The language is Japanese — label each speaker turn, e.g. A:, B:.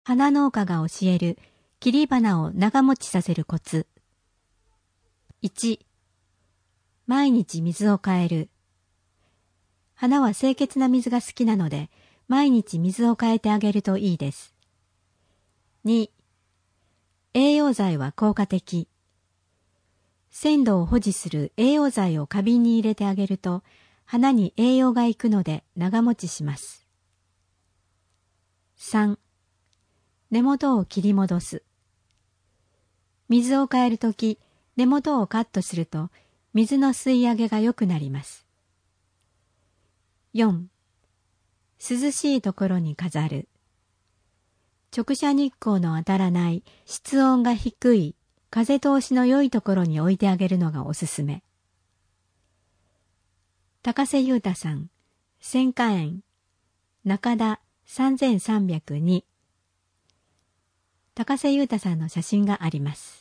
A: 花農家が教える切り花を長持ちさせるコツ。1、毎日水を変える。花は清潔な水が好きなので、毎日水を変えてあげるといいです。2、栄養剤は効果的。鮮度を保持する栄養剤を花瓶に入れてあげると、花に栄養がいくので長持ちします。3、根元を切り戻す。水を変えるとき、根元をカットすると、水の吸い上げが良くなります。4、涼しいところに飾る。直射日光の当たらない室温が低い風通しの良いところに置いてあげるのがおすすめ。高瀬優太さん、千花園、中田3302。高瀬優太さんの写真があります。